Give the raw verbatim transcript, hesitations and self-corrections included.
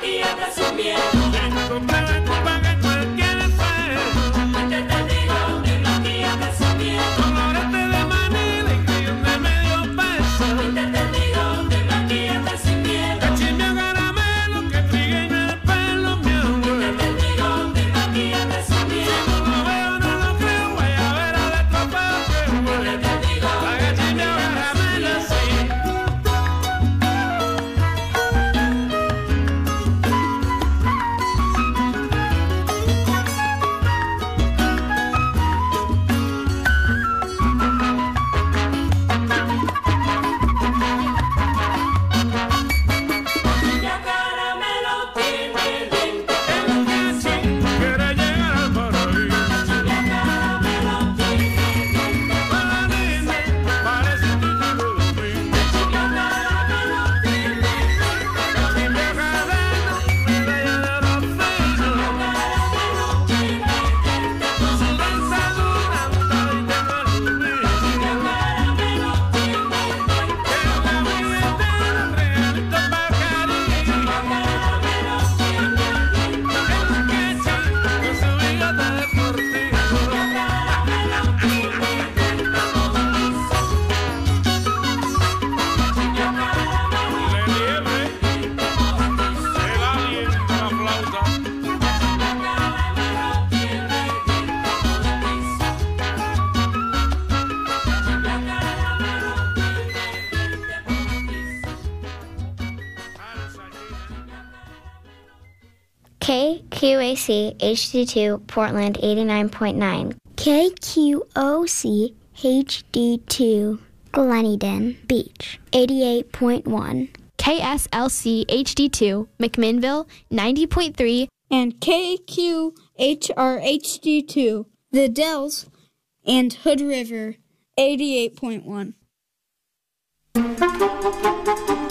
K Q A C H D two Portland eighty-nine point nine. K Q O C H D two Gleneden Beach eighty-eight point one. K S L C H D two McMinnville ninety point three. And K Q H R H D two The Dells and Hood River eighty-eight point one.